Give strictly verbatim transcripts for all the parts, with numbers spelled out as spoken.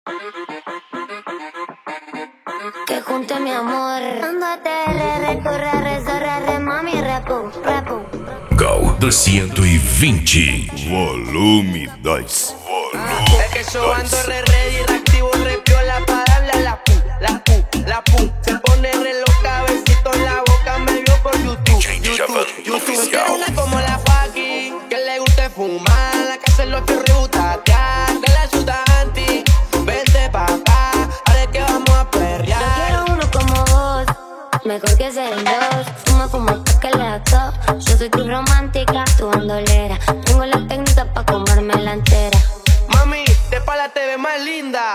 Que junte mi amor. Ando T R, recorre, rezorra, re, mami, repu, repu. Gal do cento e vinte. Volume dois. Es que yo ando re ready, reactivo, re piola pa' darle a la pu, la pu, la pu. Se pone re loca, besito en la boca, me vio por YouTube, YouTube, YouTube. Quiero una como la Joaquín, que le guste fumar, la que hace los chorros butatear, que la ayuda anti. Vente pa' acá, ahora es que vamos a perrear. Yo quiero uno como vos, mejor que sean dos. Tú me fumas que le dos. Yo soy tu romántica, tu bandolera. Tengo la técnica pa' comérmela entera. Mami, de pala te ves más linda.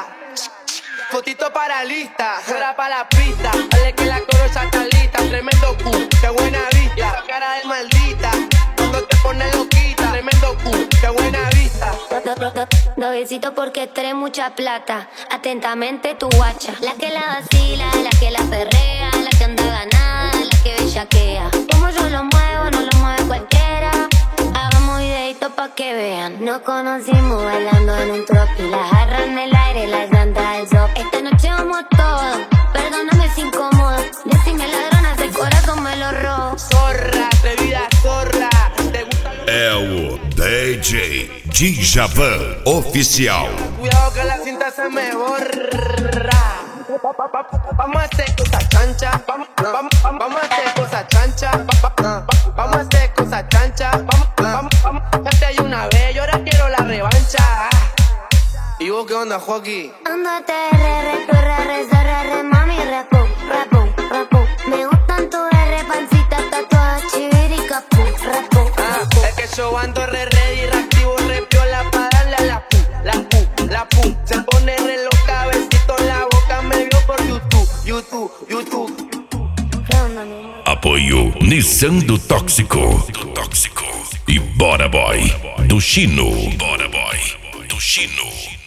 Fotito para lista, fuera pa' la pista. Dale que la corosa está lista. Tremendo cu, qué buena vista. Esa cara de maldita, cuando te pones loquita. Tremendo cu, qué buena vista. Do, do, do, do besitos porque trae mucha plata. Atentamente tu guacha. La que la vacila, la que la perrea, la que anda ganada, la que bellaquea. Como yo lo muevo, no lo mueve cualquiera. Hagamos videitos pa' que vean. Nos conocimos bailando en un tropi. La jarra en el aire, la llanta del zop. Esta noche vamos todo, perdóname si incómodo. Decime ladrona, ese corazón me lo robo. Zorra, atrevida zorra. Te gusta lo É o D J Djavan Oficial. Cuidado que la cinta se me borra. Vamos a hacer cosas chancha. Vamos, vamos, vamos a hacer cosas chancha. Vamos a hacer cosas chancha. Vamos, vamos, vamos. Ya te hay una vez y ahora quiero la revancha. ¿Y vos qué onda, Joaquín? Ando T R, recorre, rezorra, re, mami, repu, repu, repu. Me gustan tu R, pancita, tatuada, chivirica, pu, repu, Ah, repu. es que yo ando re ready, reactivo, re piola pa' darle a la pu, la pu, la pu. Se pone re loca, besito en la boca, me vio por YouTube, YouTube, YouTube. ¿Qué onda, mi amor? Apoio Nissan do Tóxico. Do Tóxico. E Bora Boy do Chino. Bora Boy do Chino.